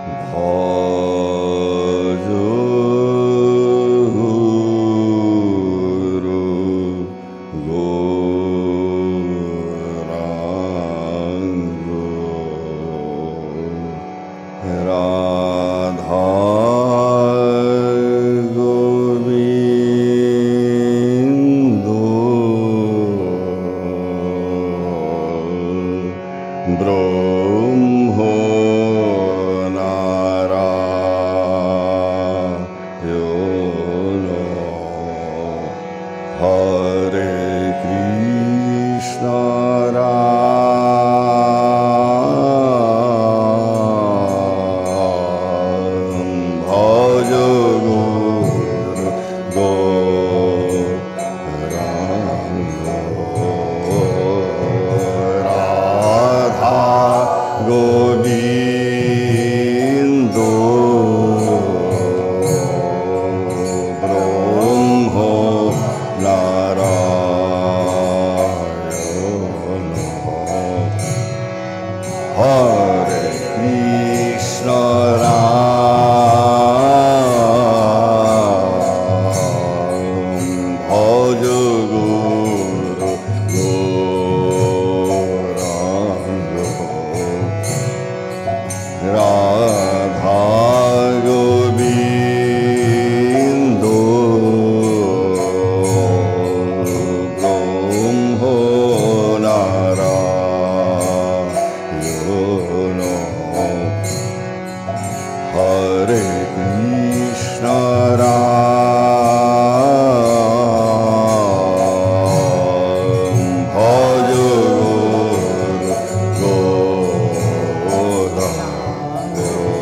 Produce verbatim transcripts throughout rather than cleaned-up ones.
Hare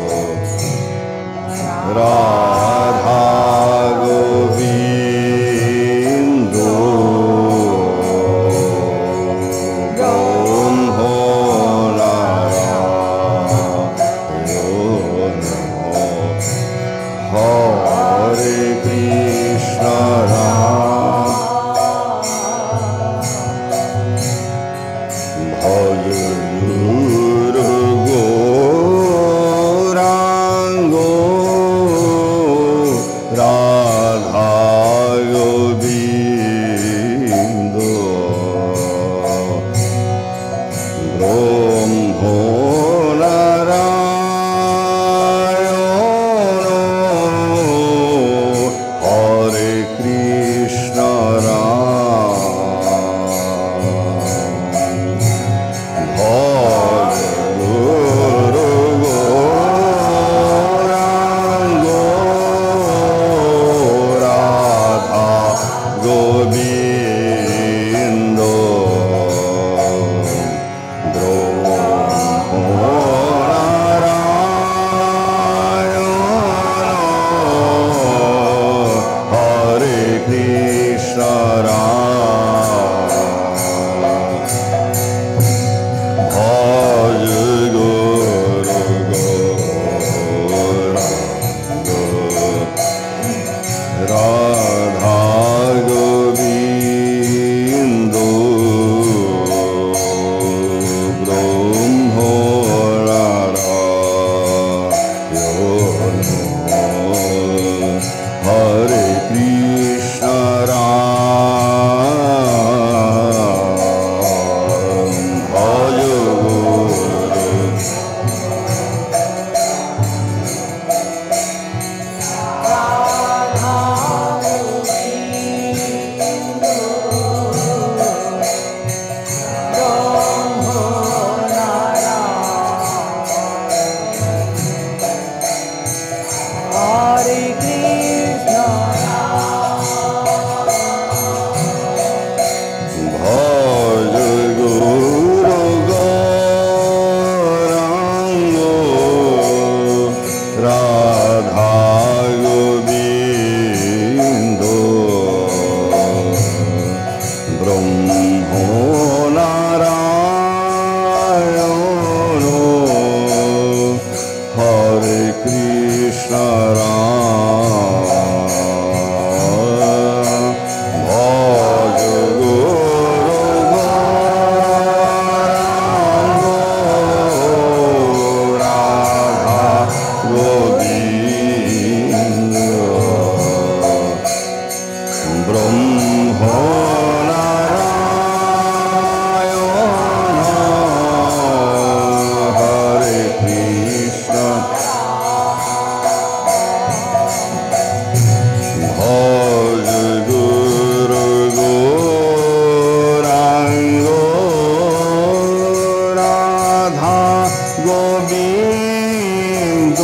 Govinda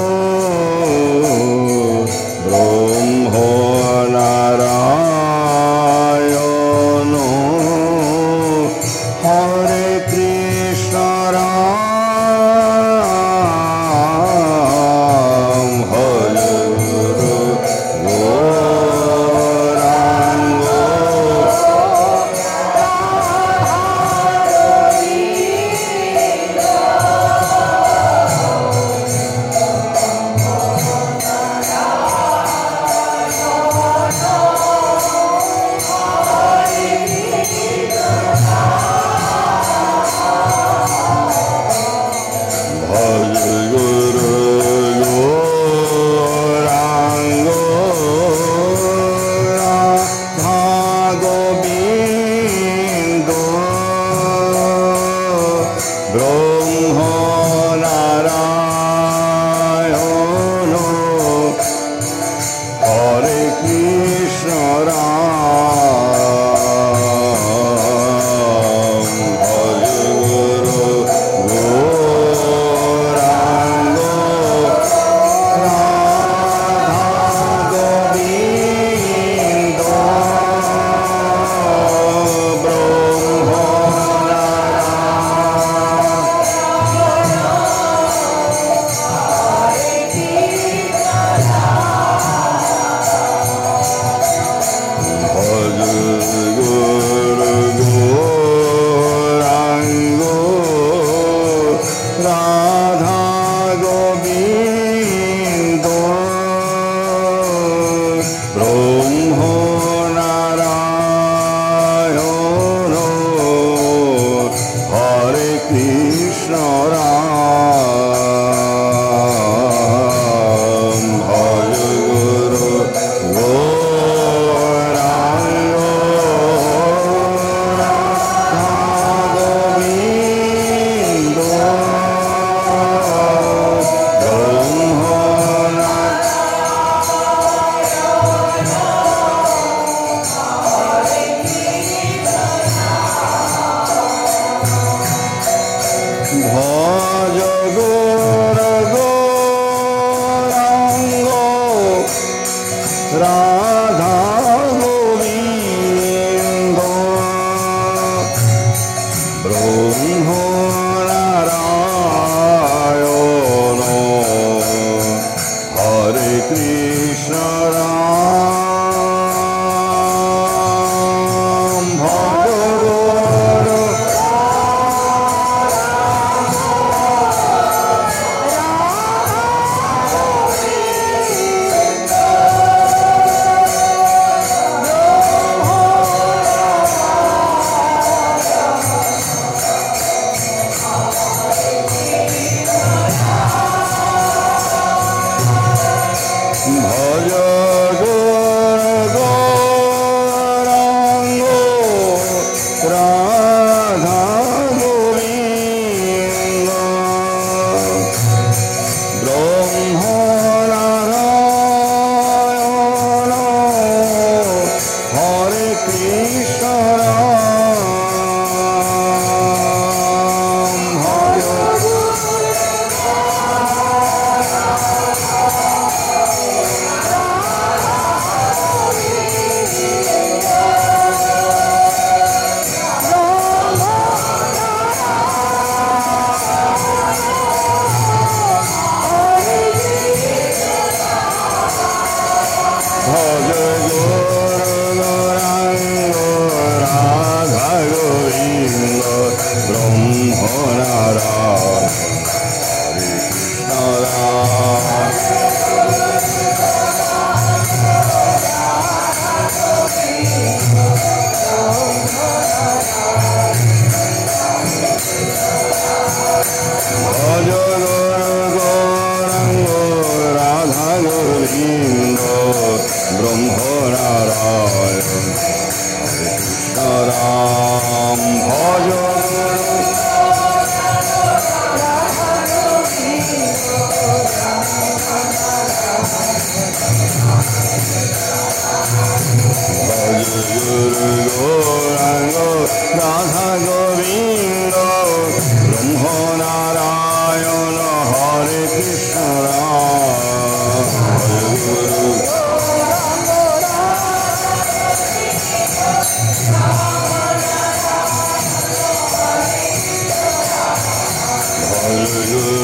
ব্রহ্ম নারায়ণ হরে কৃষ্ণ রাম হরে গৌরাঙ্গ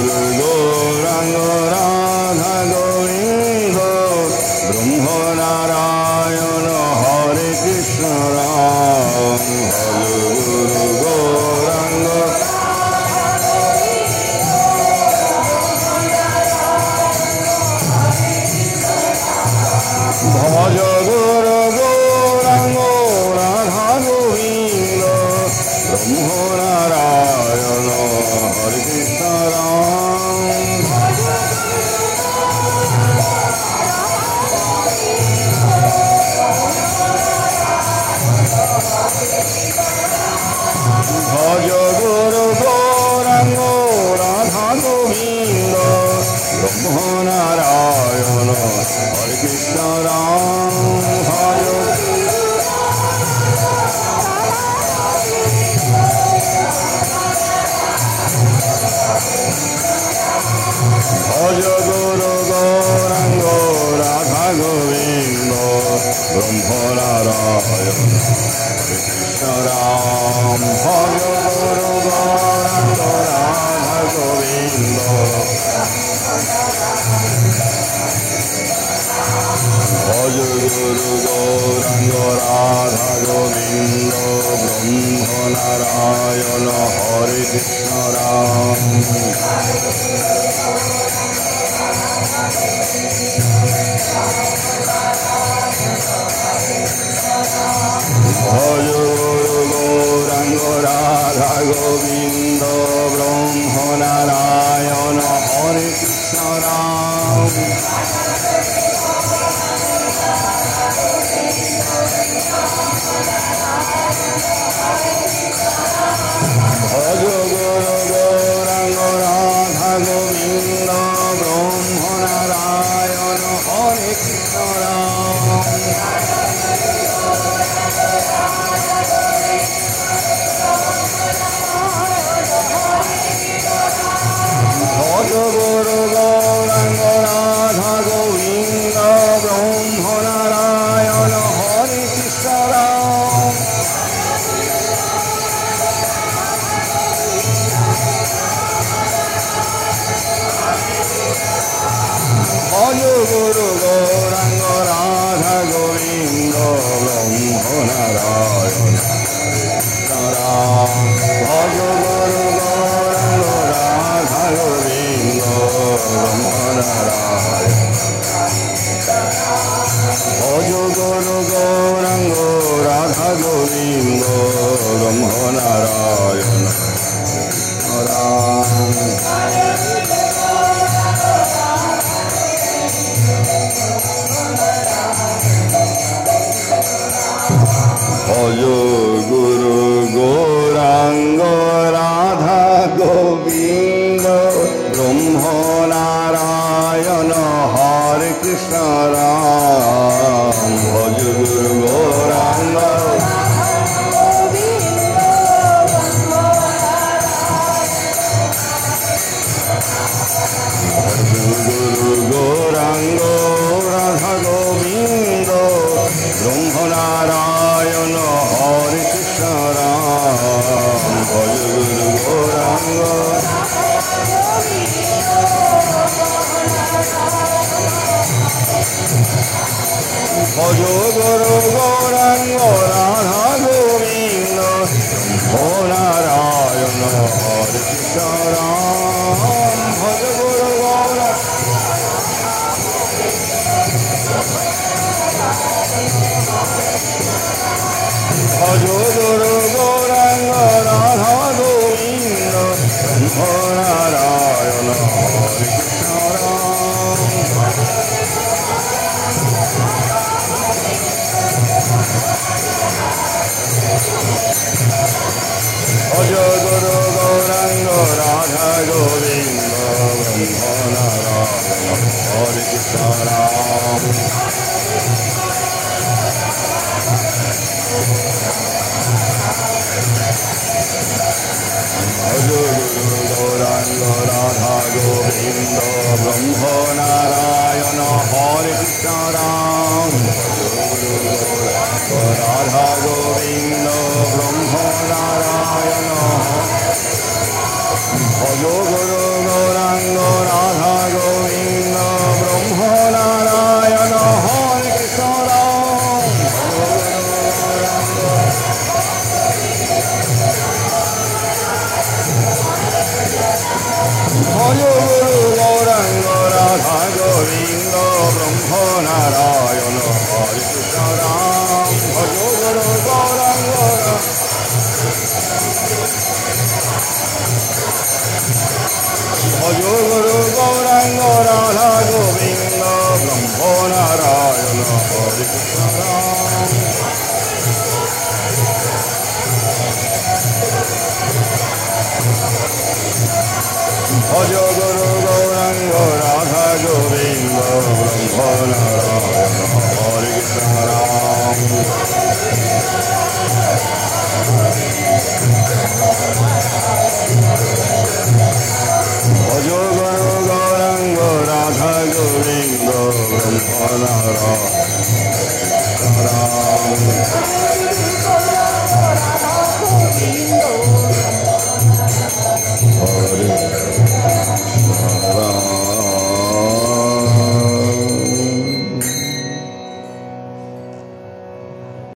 গৌরাঙ্গ রাধা গোবিন্দ ব্রহ্ম নারায়ণ হরে কৃষ্ণ রাম ভজ গুরু গৌরাঙ্গ ভজ গুরু গৌরাঙ্গ রাধা গোবিন্দ ব্রহ্ম নারায়ণ হরে কৃষ্ণ রাম ভজ গুরু গৌরাঙ্গ রাধা গোবিন্দ ব্রহ্ম নারায়ণ হরে কৃষ্ণ রাম ভজ ভজ গুরু গৌরাঙ্গ রাধা গোবিন্দ ব্রহ্ম নারায়ণ হরে কৃষ্ণ রাম ভজ গুরু গৌরাঙ্গ রাধা গোবিন্দ ভজ গুরু গৌরাঙ্গ রাধা গোবিন্দ ব্রহ্ম নারায়ণ হরে কৃষ্ণ রাম ভজ গুরু গৌরাঙ্গ রাধা গোবিন্দ ব্রহ্ম নারায়ণ হরে কৃষ্ণ রাম ভজ গুরু গৌরাঙ্গ রাধা গোবিন্দ ব্রহ্ম নারায়ণ হরে কৃষ্ণ রাম ভজ গুরু গৌরাঙ্গ রাধা গোবিন্দ ব্রহ্ম নারায়ণ হরে কৃষ্ণ রাম ভজ গুরু গৌরাঙ্গ রাধা গোবিন্দ ব্রহ্ম নারায়ণ রাম ভজ গুরু গৌরাঙ্গ রাধা গোবিন্দ ব্রহ্ম নারায়ণ ভজ গুরু গৌরাঙ্গ রাধা গোবিন্দ ব্রহ্ম নারায়ণ রাম ভজ গুরু গৌরাঙ্গ রাধা গোবিন্দ ব্রহ্ম নারায়ণ হরে কৃষ্ণ রাম ভজ গুরু গৌরাঙ্গ ভজ গুরু গৌরাঙ্গ রাধা গোবিন্দ ব্রহ্ম নারায়ণ হরে কৃষ্ণ রাম ভজ গুরু গৌরাঙ্গ ভজ গুরু গৌরাঙ্গ রাধা গোবিন্দ ব্রহ্ম নারায়ণ হরে কৃষ্ণ রাম ভজ গুরু গৌরাঙ্গ ভজ গুরু গৌরাঙ্গ রাধা গোবিন্দ ব্রহ্ম নারায়ণ হরে কৃষ্ণ রাম ভজ গুরু গৌরাঙ্গ রাধা গোবিন্দ ব্রহ্ম নারায়ণ হরে কৃষ্ণ রাম ভজ গুরু গৌরাঙ্গ রাধা গোবিন্দ ব্রহ্ম নারায়ণ হরে কৃষ্ণ রাম ভজ গুরু গৌরাঙ্গ রাধা গোবিন্দ ব্রহ্ম নারায়ণ ভজ গুরু গৌরাঙ্গ ভজ গুরু গৌরাঙ্গ রাধা গোবিন্দ ব্রহ্ম নারায়ণ হরে কৃষ্ণ রাম। ভজ গুরু গৌরাঙ্গ রাধা গোবিন্দ ব্রহ্ম নারায়ণ হরে কৃষ্ণ রাম।